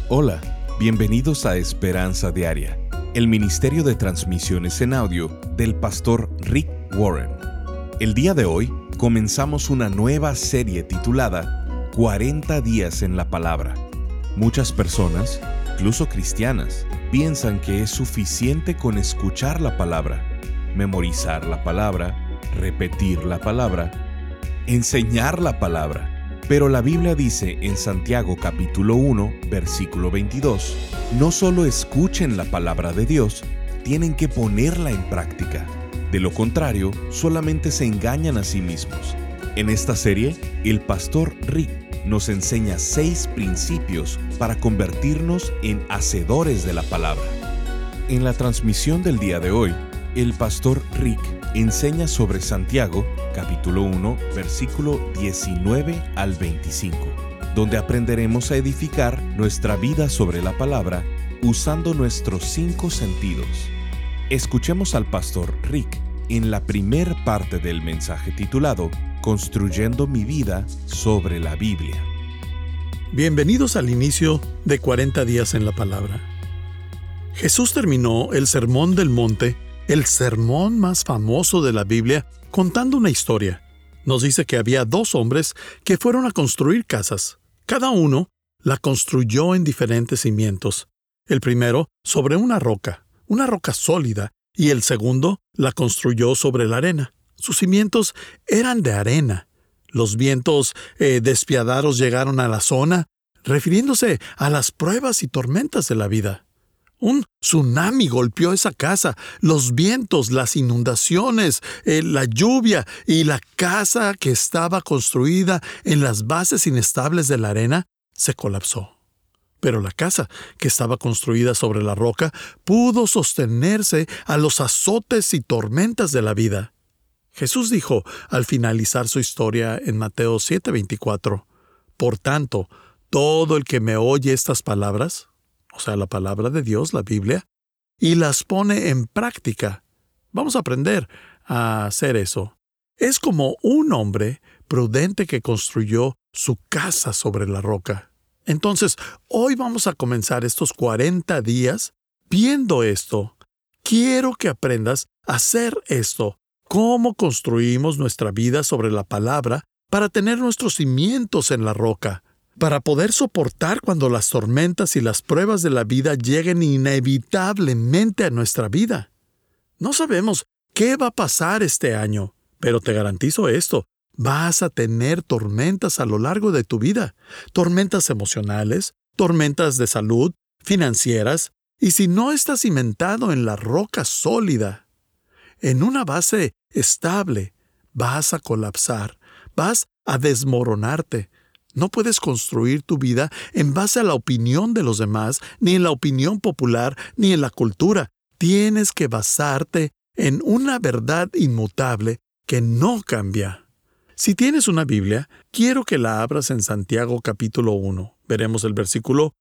Hola, bienvenidos a Esperanza Diaria, el ministerio de transmisiones en audio del pastor Rick Warren. El día de hoy comenzamos una nueva serie titulada 40 días en la palabra. Muchas personas, incluso cristianas, piensan que es suficiente con escuchar la palabra, memorizar la palabra, repetir la palabra, enseñar la palabra. Pero la Biblia dice en Santiago capítulo 1, versículo 22, no solo escuchen la palabra de Dios, tienen que ponerla en práctica. De lo contrario, solamente se engañan a sí mismos. En esta serie, el pastor Rick nos enseña 6 principios para convertirnos en hacedores de la palabra. En la transmisión del día de hoy, el pastor Rick enseña sobre Santiago, capítulo 1, versículo 19 al 25, donde aprenderemos a edificar nuestra vida sobre la palabra usando nuestros 5 sentidos. Escuchemos al pastor Rick en la primer parte del mensaje titulado Construyendo mi vida sobre la Biblia. Bienvenidos al inicio de 40 días en la palabra. Jesús terminó el Sermón del Monte, el sermón más famoso de la Biblia, contando una historia. Nos dice que había 2 hombres que fueron a construir casas. Cada uno la construyó en diferentes cimientos. El primero sobre una roca sólida, y el segundo la construyó sobre la arena. Sus cimientos eran de arena. Los vientos despiadados llegaron a la zona, refiriéndose a las pruebas y tormentas de la vida. Un tsunami golpeó esa casa, los vientos, las inundaciones, la lluvia, y la casa que estaba construida en las bases inestables de la arena se colapsó. Pero la casa que estaba construida sobre la roca pudo sostenerse a los azotes y tormentas de la vida. Jesús dijo al finalizar su historia en Mateo 7:24, por tanto, todo el que me oye estas palabras, o sea, la palabra de Dios, la Biblia, y las pone en práctica. Vamos a aprender a hacer eso. Es como un hombre prudente que construyó su casa sobre la roca. Entonces, hoy vamos a comenzar estos 40 días viendo esto. Quiero que aprendas a hacer esto. Cómo construimos nuestra vida sobre la palabra para tener nuestros cimientos en la roca, para poder soportar cuando las tormentas y las pruebas de la vida lleguen inevitablemente a nuestra vida. No sabemos qué va a pasar este año, pero te garantizo esto. Vas a tener tormentas a lo largo de tu vida. Tormentas emocionales, tormentas de salud, financieras. Y si no estás cimentado en la roca sólida, en una base estable, vas a colapsar, vas a desmoronarte. No puedes construir tu vida en base a la opinión de los demás, ni en la opinión popular, ni en la cultura. Tienes que basarte en una verdad inmutable que no cambia. Si tienes una Biblia, quiero que la abras en Santiago capítulo 1. Veremos el versículo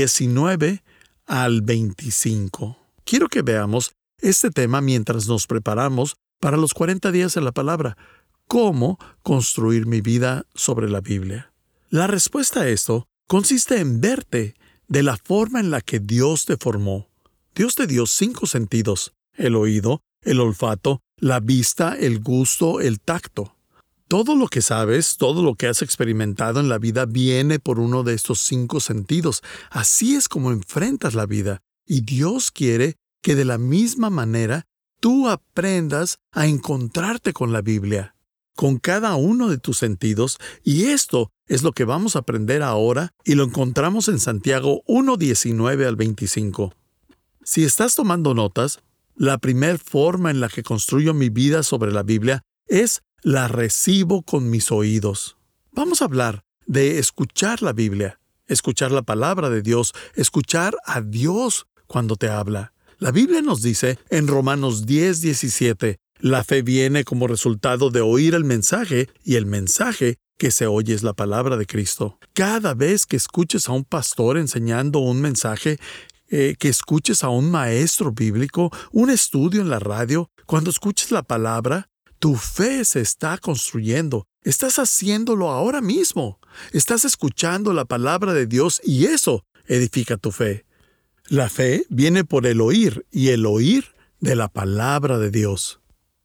19 al 25. Quiero que veamos este tema mientras nos preparamos para los 40 días en la palabra. ¿Cómo construir mi vida sobre la Biblia? La respuesta a esto consiste en verte de la forma en la que Dios te formó. Dios te dio 5 sentidos: el oído, el olfato, la vista, el gusto, el tacto. Todo lo que sabes, todo lo que has experimentado en la vida viene por uno de estos 5 sentidos. Así es como enfrentas la vida. Y Dios quiere que de la misma manera tú aprendas a encontrarte con la Biblia, con cada uno de tus sentidos, y esto es lo que vamos a aprender ahora, y lo encontramos en Santiago 1:19 al 25. Si estás tomando notas, la primera forma en la que construyo mi vida sobre la Biblia es la recibo con mis oídos. Vamos a hablar de escuchar la Biblia, escuchar la palabra de Dios, escuchar a Dios cuando te habla. La Biblia nos dice en Romanos 10:17, la fe viene como resultado de oír el mensaje, y el mensaje que se oye es la palabra de Cristo. Cada vez que escuches a un pastor enseñando un mensaje, que escuches a un maestro bíblico, un estudio en la radio, cuando escuches la palabra, tu fe se está construyendo. Estás haciéndolo ahora mismo. Estás escuchando la palabra de Dios, y eso edifica tu fe. La fe viene por el oír y el oír de la palabra de Dios.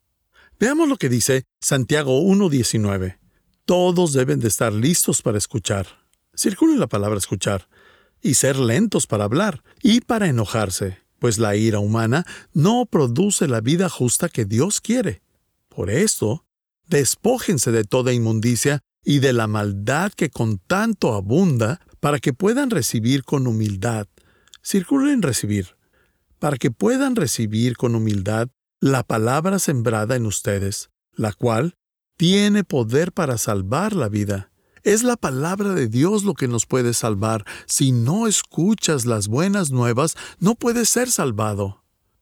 Veamos lo que dice Santiago 1:19. Todos deben de estar listos para escuchar. Circula la palabra escuchar. Y ser lentos para hablar y para enojarse, pues la ira humana no produce la vida justa que Dios quiere. Por esto, despójense de toda inmundicia y de la maldad que con tanto abunda, para que puedan recibir con humildad. Circulen recibir. Para que puedan recibir con humildad la palabra sembrada en ustedes, la cual tiene poder para salvar la vida. Es la palabra de Dios lo que nos puede salvar. Si no escuchas las buenas nuevas, no puedes ser salvado.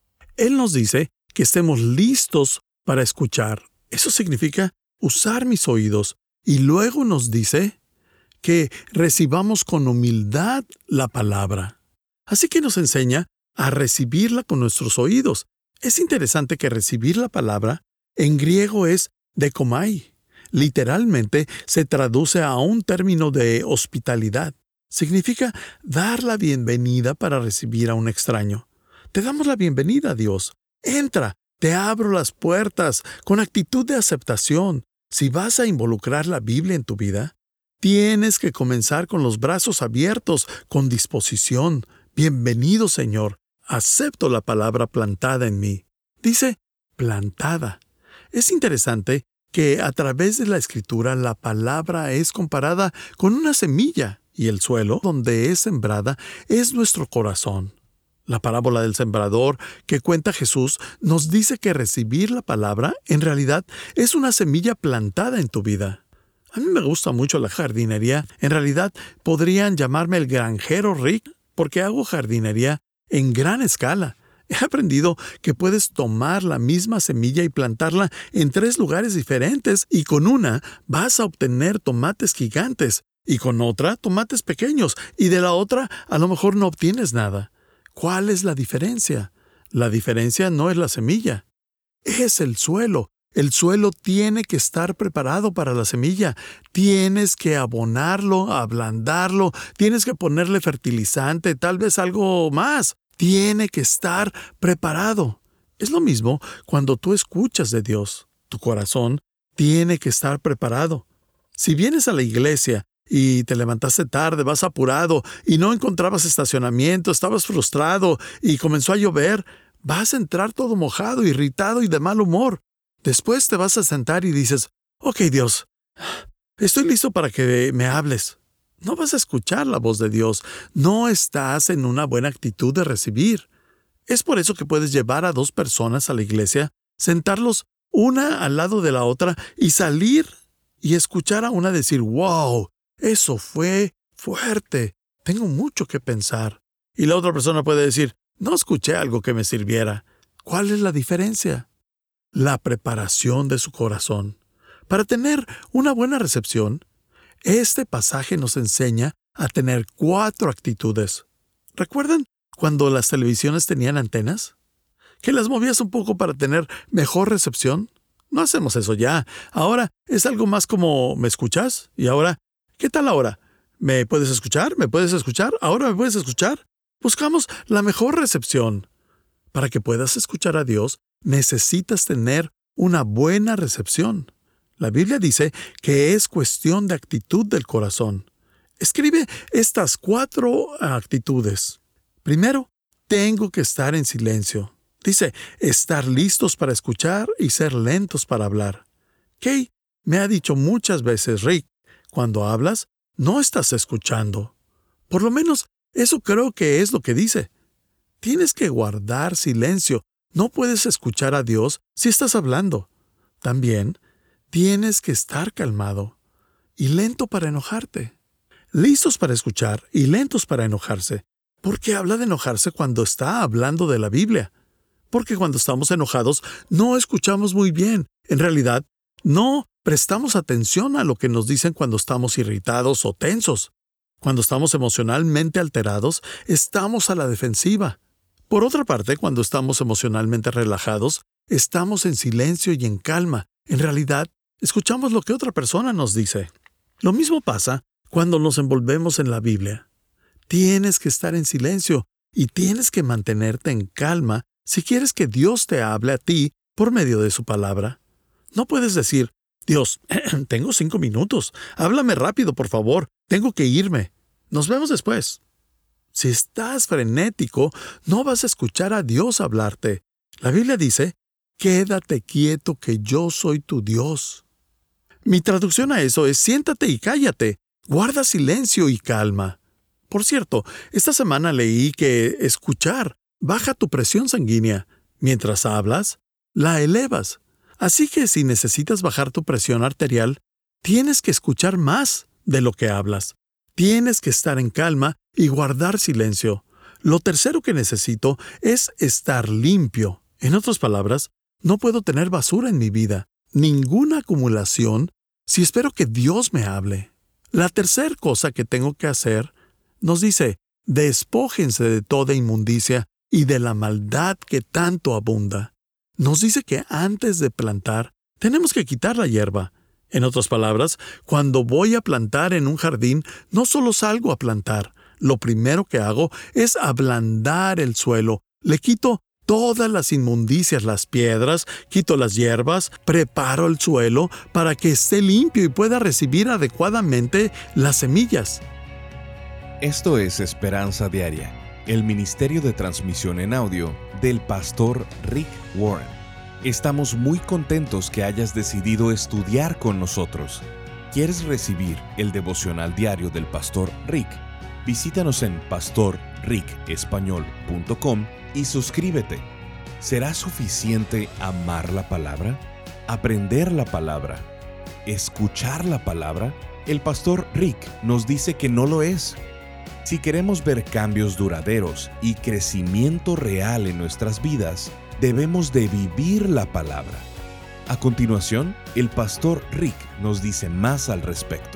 Él nos dice que estemos listos para escuchar. Eso significa usar mis oídos. Y luego nos dice que recibamos con humildad la palabra. Así que nos enseña a recibirla con nuestros oídos. Es interesante que recibir la palabra en griego es dekomai. Literalmente se traduce a un término de hospitalidad. Significa dar la bienvenida para recibir a un extraño. Te damos la bienvenida a Dios. Entra, te abro las puertas con actitud de aceptación. Si vas a involucrar la Biblia en tu vida, tienes que comenzar con los brazos abiertos, con disposición. Bienvenido, Señor. Acepto la palabra plantada en mí. Dice plantada. Es interesante que a través de la Escritura la palabra es comparada con una semilla y el suelo donde es sembrada es nuestro corazón. La parábola del sembrador que cuenta Jesús nos dice que recibir la palabra en realidad es una semilla plantada en tu vida. A mí me gusta mucho la jardinería. En realidad podrían llamarme el granjero Rick porque hago jardinería en gran escala. He aprendido que puedes tomar la misma semilla y plantarla en 3 lugares diferentes y con una vas a obtener tomates gigantes y con otra tomates pequeños y de la otra a lo mejor no obtienes nada. ¿Cuál es la diferencia? La diferencia no es la semilla, es el suelo. El suelo tiene que estar preparado para la semilla. Tienes que abonarlo, ablandarlo, tienes que ponerle fertilizante, tal vez algo más. Tiene que estar preparado. Es lo mismo cuando tú escuchas de Dios. Tu corazón tiene que estar preparado. Si vienes a la iglesia y te levantaste tarde, vas apurado y no encontrabas estacionamiento, estabas frustrado y comenzó a llover, vas a entrar todo mojado, irritado y de mal humor. Después te vas a sentar y dices, ok, Dios, estoy listo para que me hables. No vas a escuchar la voz de Dios. No estás en una buena actitud de recibir. Es por eso que puedes llevar a 2 personas a la iglesia, sentarlos una al lado de la otra y salir y escuchar a una decir, wow, eso fue fuerte. Tengo mucho que pensar. Y la otra persona puede decir, no escuché algo que me sirviera. ¿Cuál es la diferencia? La preparación de su corazón. Para tener una buena recepción, este pasaje nos enseña a tener 4 actitudes. ¿Recuerdan cuando las televisiones tenían antenas? ¿Que las movías un poco para tener mejor recepción? No hacemos eso ya. Ahora es algo más como, ¿me escuchas? Y ahora, ¿qué tal ahora? ¿Me puedes escuchar? ¿Me puedes escuchar? ¿Ahora me puedes escuchar? Buscamos la mejor recepción. Para que puedas escuchar a Dios, necesitas tener una buena recepción. La Biblia dice que es cuestión de actitud del corazón. Escribe estas 4 actitudes. Primero, tengo que estar en silencio. Dice, estar listos para escuchar y ser lentos para hablar. Kay me ha dicho muchas veces, Rick, cuando hablas, no estás escuchando. Por lo menos, eso creo que es lo que dice. Tienes que guardar silencio. No puedes escuchar a Dios si estás hablando. También, tienes que estar calmado y lento para enojarte. Listos para escuchar y lentos para enojarse. ¿Por qué habla de enojarse cuando está hablando de la Biblia? Porque cuando estamos enojados no escuchamos muy bien. En realidad, no prestamos atención a lo que nos dicen cuando estamos irritados o tensos. Cuando estamos emocionalmente alterados, estamos a la defensiva. Por otra parte, cuando estamos emocionalmente relajados, estamos en silencio y en calma. En realidad, escuchamos lo que otra persona nos dice. Lo mismo pasa cuando nos envolvemos en la Biblia. Tienes que estar en silencio y tienes que mantenerte en calma si quieres que Dios te hable a ti por medio de su palabra. No puedes decir, Dios, tengo 5 minutos, háblame rápido, por favor, tengo que irme. Nos vemos después. Si estás frenético, no vas a escuchar a Dios hablarte. La Biblia dice, quédate quieto que yo soy tu Dios. Mi traducción a eso es, siéntate y cállate, guarda silencio y calma. Por cierto, esta semana leí que escuchar baja tu presión sanguínea. Mientras hablas, la elevas. Así que si necesitas bajar tu presión arterial, tienes que escuchar más de lo que hablas. Tienes que estar en calma y guardar silencio. Lo tercero que necesito es estar limpio. En otras palabras, no puedo tener basura en mi vida, ninguna acumulación, si espero que Dios me hable. La tercera cosa que tengo que hacer, nos dice, despójense de toda inmundicia y de la maldad que tanto abunda. Nos dice que antes de plantar, tenemos que quitar la hierba. En otras palabras, cuando voy a plantar en un jardín, no solo salgo a plantar. Lo primero que hago es ablandar el suelo. Le quito todas las inmundicias, las piedras, quito las hierbas, preparo el suelo para que esté limpio y pueda recibir adecuadamente las semillas. Esto es Esperanza Diaria, el Ministerio de Transmisión en Audio del pastor Rick Warren. Estamos muy contentos que hayas decidido estudiar con nosotros. ¿Quieres recibir el devocional diario del pastor Rick? Visítanos en pastorricespañol.com y suscríbete. ¿Será suficiente amar la palabra? ¿Aprender la palabra? ¿Escuchar la palabra? El pastor Rick nos dice que no lo es. Si queremos ver cambios duraderos y crecimiento real en nuestras vidas, debemos de vivir la palabra. A continuación, el pastor Rick nos dice más al respecto.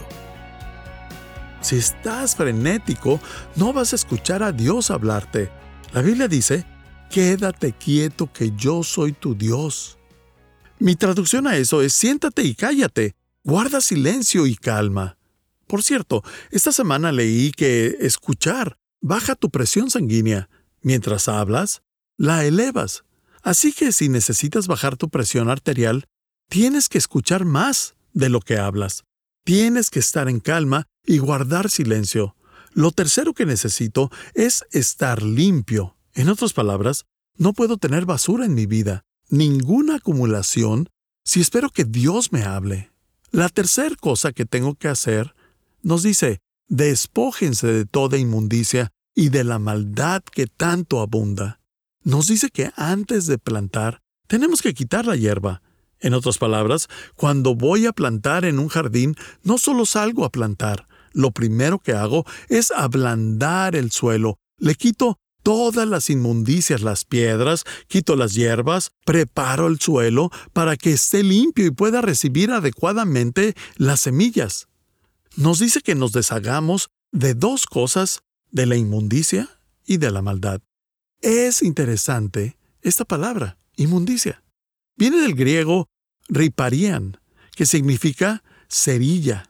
Si estás frenético, no vas a escuchar a Dios hablarte. La Biblia dice, quédate quieto que yo soy tu Dios. Mi traducción a eso es, siéntate y cállate, guarda silencio y calma. Por cierto, esta semana leí que escuchar baja tu presión sanguínea. Mientras hablas, la elevas. Así que si necesitas bajar tu presión arterial, tienes que escuchar más de lo que hablas. Tienes que estar en calma y guardar silencio. Lo tercero que necesito es estar limpio. En otras palabras, no puedo tener basura en mi vida, ninguna acumulación, si espero que Dios me hable. La tercera cosa que tengo que hacer, nos dice, despójense de toda inmundicia y de la maldad que tanto abunda. Nos dice que antes de plantar, tenemos que quitar la hierba. En otras palabras, cuando voy a plantar en un jardín, no solo salgo a plantar. Lo primero que hago es ablandar el suelo. Le quito todas las inmundicias, las piedras, quito las hierbas, preparo el suelo para que esté limpio y pueda recibir adecuadamente las semillas. Nos dice que nos deshagamos de dos cosas, de la inmundicia y de la maldad. Es interesante esta palabra, inmundicia. Viene del griego riparian, que significa cerilla.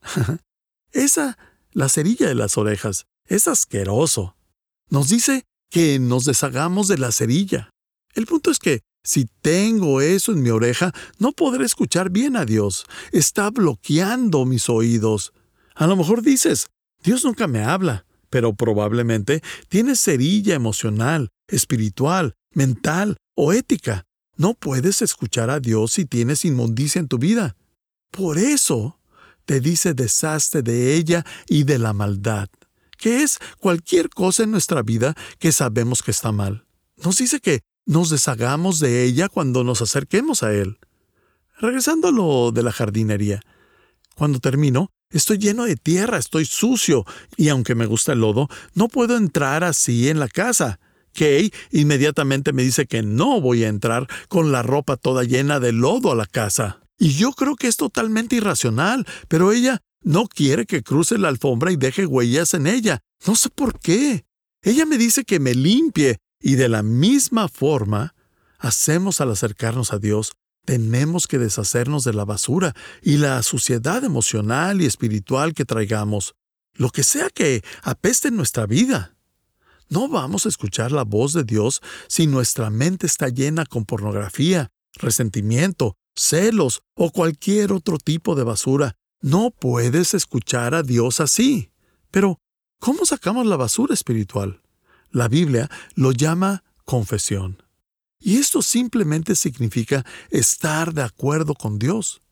La cerilla de las orejas, es asqueroso. Nos dice que nos deshagamos de la cerilla. El punto es que si tengo eso en mi oreja, no podré escuchar bien a Dios. Está bloqueando mis oídos. A lo mejor dices, Dios nunca me habla, pero probablemente tienes cerilla emocional, espiritual, mental o ética. No puedes escuchar a Dios si tienes inmundicia en tu vida. Por eso te dice deshazte de ella y de la maldad, que es cualquier cosa en nuestra vida que sabemos que está mal. Nos dice que nos deshagamos de ella cuando nos acerquemos a Él. Regresando a lo de la jardinería. Cuando termino, estoy lleno de tierra, estoy sucio, y aunque me gusta el lodo, no puedo entrar así en la casa. Kay inmediatamente me dice que no voy a entrar con la ropa toda llena de lodo a la casa. Y yo creo que es totalmente irracional, pero ella no quiere que cruce la alfombra y deje huellas en ella. No sé por qué. Ella me dice que me limpie, y de la misma forma hacemos al acercarnos a Dios. Tenemos que deshacernos de la basura y la suciedad emocional y espiritual que traigamos. lo que sea que apeste en nuestra vida. No vamos a escuchar la voz de Dios si nuestra mente está llena con pornografía, resentimiento, celos o cualquier otro tipo de basura. No puedes escuchar a Dios así. Pero, ¿cómo sacamos la basura espiritual? La Biblia lo llama confesión. Y esto simplemente significa estar de acuerdo con Dios.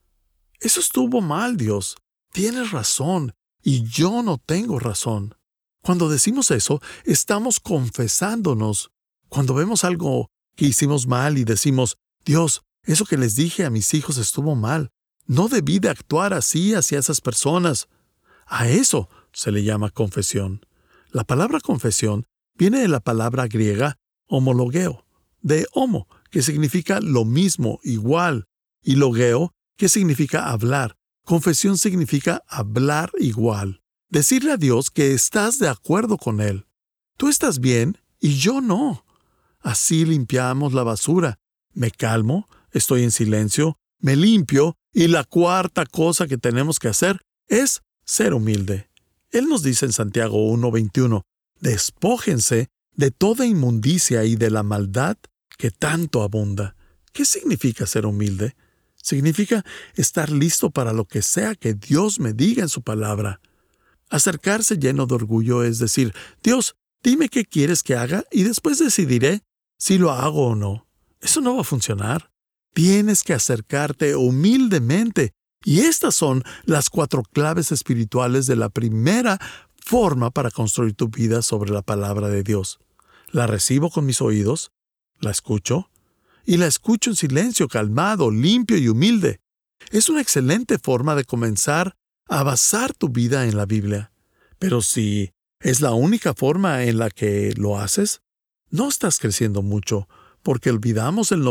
Eso estuvo mal, Dios. Tienes razón, y yo no tengo razón. Cuando decimos eso, estamos confesándonos. Cuando vemos algo que hicimos mal y decimos, Dios, eso que les dije a mis hijos estuvo mal. No debí de actuar así hacia esas personas. A eso se le llama confesión. La palabra confesión viene de la palabra griega homologeo, de homo, que significa lo mismo, igual, y logeo, que significa hablar. Confesión significa hablar igual. Decirle a Dios que estás de acuerdo con Él. Tú estás bien y yo no. Así limpiamos la basura. Me calmo, estoy en silencio, me limpio, y la cuarta cosa que tenemos que hacer es ser humilde. Él nos dice en Santiago 1:21, despójense de toda inmundicia y de la maldad que tanto abunda. ¿Qué significa ser humilde? Significa estar listo para lo que sea que Dios me diga en su palabra. Acercarse lleno de orgullo es decir, Dios, dime qué quieres que haga y después decidiré si lo hago o no. Eso no va a funcionar. Tienes que acercarte humildemente. Y estas son las 4 claves espirituales de la primera forma para construir tu vida sobre la palabra de Dios. La recibo con mis oídos, la escucho, y la escucho en silencio, calmado, limpio y humilde. Es una excelente forma de comenzar a basar tu vida en la Biblia. Pero si es la única forma en la que lo haces, no estás creciendo mucho, porque olvidamos el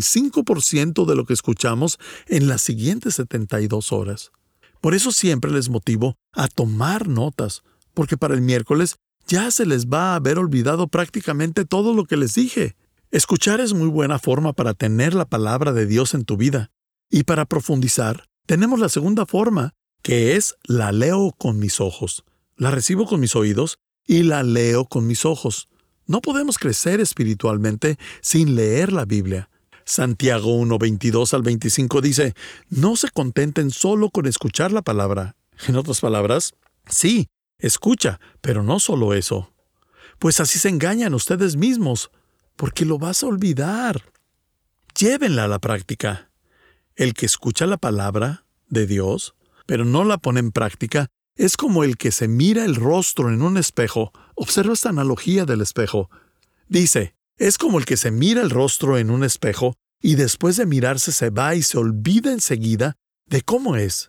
95% de lo que escuchamos en las siguientes 72 horas. Por eso siempre les motivo a tomar notas, porque para el miércoles ya se les va a haber olvidado prácticamente todo lo que les dije. Escuchar es muy buena forma para tener la palabra de Dios en tu vida. Y para profundizar, tenemos la segunda forma, que es la leo con mis ojos. La recibo con mis oídos y la leo con mis ojos. No podemos crecer espiritualmente sin leer la Biblia. Santiago 1:22 al 25 dice, no se contenten solo con escuchar la palabra. En otras palabras, sí, escucha, pero no solo eso. Pues así se engañan ustedes mismos, porque lo vas a olvidar. Llévenla a la práctica. El que escucha la palabra de Dios, pero no la pone en práctica, es como el que se mira el rostro en un espejo. Observa esta analogía del espejo. Dice, es como el que se mira el rostro en un espejo y después de mirarse se va y se olvida enseguida de cómo es.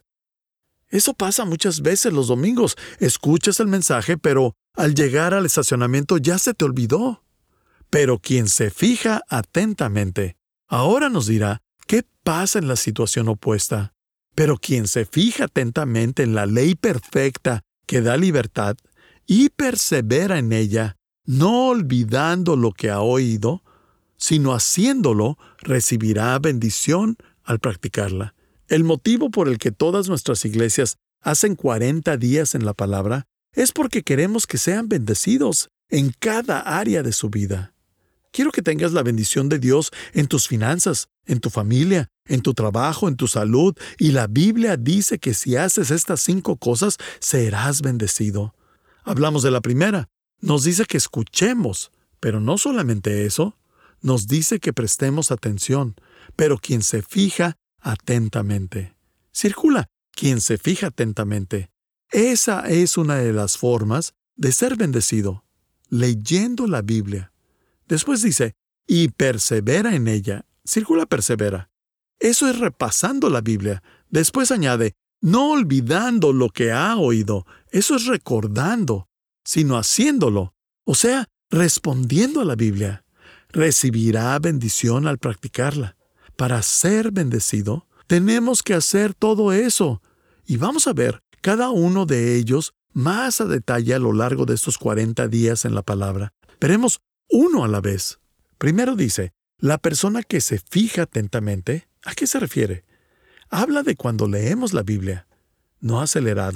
Eso pasa muchas veces los domingos. Escuchas el mensaje, pero al llegar al estacionamiento ya se te olvidó. Pero quien se fija atentamente, ahora nos dirá qué pasa en la situación opuesta. Pero quien se fija atentamente en la ley perfecta que da libertad y persevera en ella, no olvidando lo que ha oído, sino haciéndolo, recibirá bendición al practicarla. El motivo por el que todas nuestras iglesias hacen 40 días en la palabra es porque queremos que sean bendecidos en cada área de su vida. Quiero que tengas la bendición de Dios en tus finanzas, en tu familia, en tu trabajo, en tu salud, y la Biblia dice que si haces estas 5 cosas, serás bendecido. Hablamos de la primera. Nos dice que escuchemos, pero no solamente eso, nos dice que prestemos atención, pero quien se fija atentamente. Circula, quien se fija atentamente. Esa es una de las formas de ser bendecido, leyendo la Biblia. Después dice, y persevera en ella. Circula, persevera. Eso es repasando la Biblia. Después añade, no olvidando lo que ha oído. Eso es recordando, sino haciéndolo. O sea, respondiendo a la Biblia. Recibirá bendición al practicarla. Para ser bendecido, tenemos que hacer todo eso. Y vamos a ver cada uno de ellos más a detalle a lo largo de estos 40 días en la palabra. Veremos uno a la vez. Primero dice, la persona que se fija atentamente, ¿a qué se refiere? Habla de cuando leemos la Biblia, no acelerados,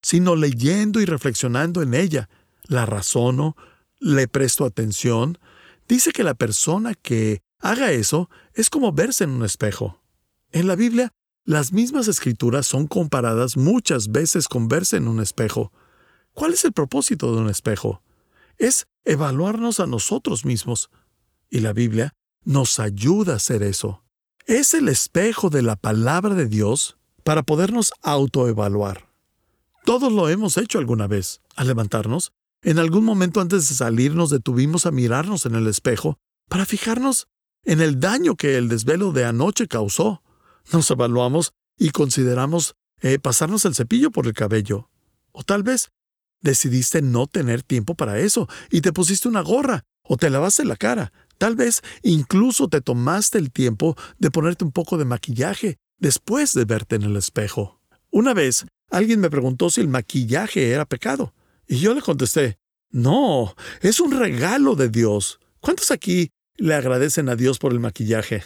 sino leyendo y reflexionando en ella. La razono, le presto atención. Dice que la persona que haga eso es como verse en un espejo. En la Biblia, las mismas escrituras son comparadas muchas veces con verse en un espejo. ¿Cuál es el propósito de un espejo? Es evaluarnos a nosotros mismos. Y la Biblia nos ayuda a hacer eso. Es el espejo de la palabra de Dios para podernos autoevaluar. Todos lo hemos hecho alguna vez. Al levantarnos, en algún momento antes de salir nos detuvimos a mirarnos en el espejo para fijarnos en el daño que el desvelo de anoche causó. Nos evaluamos y consideramos pasarnos el cepillo por el cabello. O tal vez decidiste no tener tiempo para eso y te pusiste una gorra o te lavaste la cara. Tal vez incluso te tomaste el tiempo de ponerte un poco de maquillaje después de verte en el espejo. Una vez, alguien me preguntó si el maquillaje era pecado. Y yo le contesté, no, es un regalo de Dios. ¿Cuántos aquí le agradecen a Dios por el maquillaje?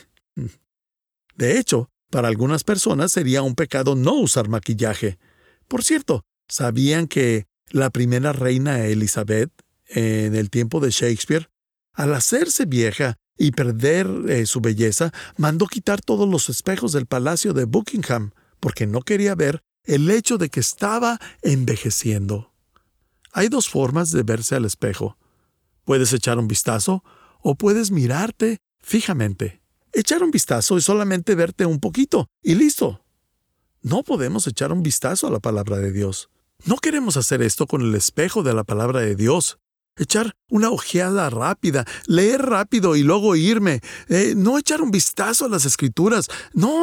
De hecho, para algunas personas sería un pecado no usar maquillaje. Por cierto, ¿sabían que la primera reina Elizabeth, en el tiempo de Shakespeare, al hacerse vieja y perder su belleza, mandó quitar todos los espejos del palacio de Buckingham, porque no quería ver el hecho de que estaba envejeciendo? Hay dos formas de verse al espejo. Puedes echar un vistazo o puedes mirarte fijamente. Echar un vistazo es solamente verte un poquito y listo. No podemos echar un vistazo a la palabra de Dios. No queremos hacer esto con el espejo de la palabra de Dios. Echar una ojeada rápida, leer rápido y luego irme. No echar un vistazo a las Escrituras. No.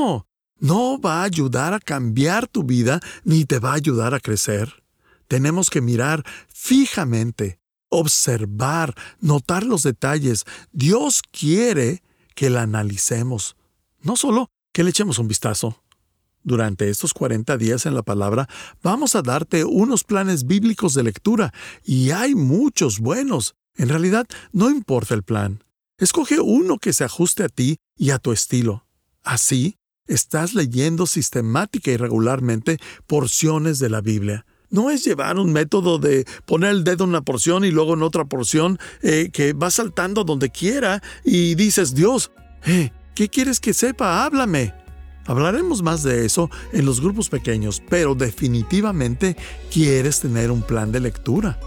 No va a ayudar a cambiar tu vida ni te va a ayudar a crecer. Tenemos que mirar fijamente, observar, notar los detalles. Dios quiere que la analicemos, no solo que le echemos un vistazo. Durante estos 40 días en la palabra, vamos a darte unos planes bíblicos de lectura, y hay muchos buenos. En realidad, no importa el plan. Escoge uno que se ajuste a ti y a tu estilo. Así, estás leyendo sistemática y regularmente porciones de la Biblia. No es llevar un método de poner el dedo en una porción y luego en otra porción que va saltando donde quiera y dices, Dios, ¿qué quieres que sepa? Háblame. Hablaremos más de eso en los grupos pequeños, pero definitivamente quieres tener un plan de lectura.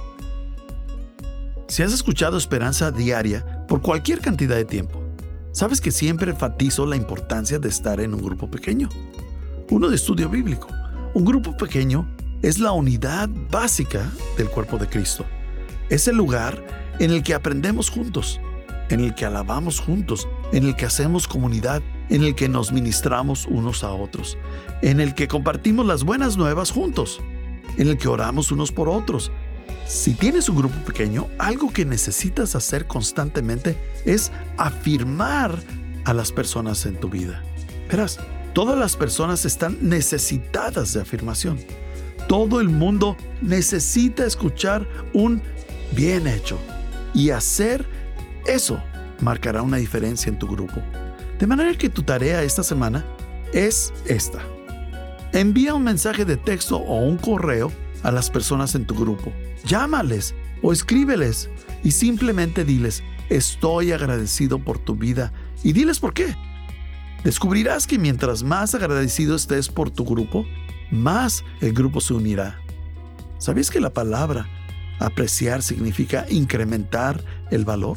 Si has escuchado Esperanza Diaria por cualquier cantidad de tiempo, sabes que siempre enfatizo la importancia de estar en un grupo pequeño. Uno de estudio bíblico. Un grupo pequeño es la unidad básica del cuerpo de Cristo. Es el lugar en el que aprendemos juntos, en el que alabamos juntos, en el que hacemos comunidad, en el que nos ministramos unos a otros, en el que compartimos las buenas nuevas juntos, en el que oramos unos por otros. Si tienes un grupo pequeño, algo que necesitas hacer constantemente es afirmar a las personas en tu vida. Verás, todas las personas están necesitadas de afirmación. Todo el mundo necesita escuchar un bien hecho. Y hacer eso marcará una diferencia en tu grupo. De manera que tu tarea esta semana es esta. Envía un mensaje de texto o un correo a las personas en tu grupo. Llámales o escríbeles y simplemente diles, estoy agradecido por tu vida, y diles por qué. Descubrirás que mientras más agradecido estés por tu grupo, más el grupo se unirá. ¿Sabías que la palabra apreciar significa incrementar el valor?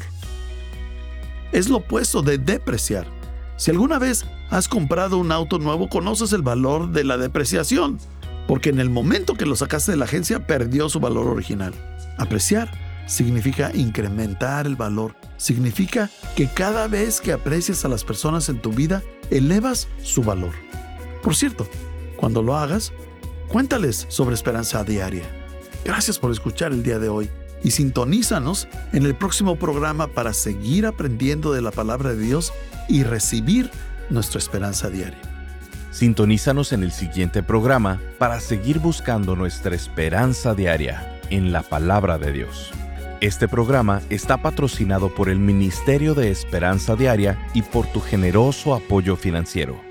Es lo opuesto de depreciar. Si alguna vez has comprado un auto nuevo, conoces el valor de la depreciación, porque en el momento que lo sacaste de la agencia perdió su valor original. Apreciar significa incrementar el valor. Significa que cada vez que aprecias a las personas en tu vida, elevas su valor. Por cierto, cuando lo hagas, cuéntales sobre Esperanza Diaria. Gracias por escuchar el día de hoy y sintonízanos en el próximo programa para seguir aprendiendo de la palabra de Dios y recibir nuestra esperanza diaria. Sintonízanos en el siguiente programa para seguir buscando nuestra esperanza diaria en la palabra de Dios. Este programa está patrocinado por el Ministerio de Esperanza Diaria y por tu generoso apoyo financiero.